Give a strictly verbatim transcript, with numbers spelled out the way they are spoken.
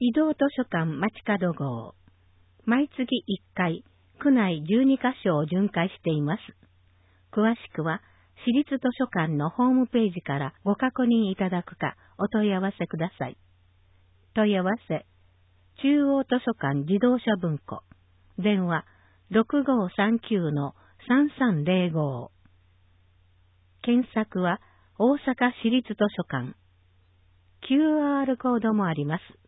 移動図書館街角号。毎月いっかい、区内じゅうにカ所を巡回しています。詳しくは、市立図書館のホームページからご確認いただくか、お問い合わせください。問い合わせ、中央図書館自動車文庫。電話、ろくごさんきゅうのさんさんぜろご。検索は、大阪市立図書館。キューアール コードもあります。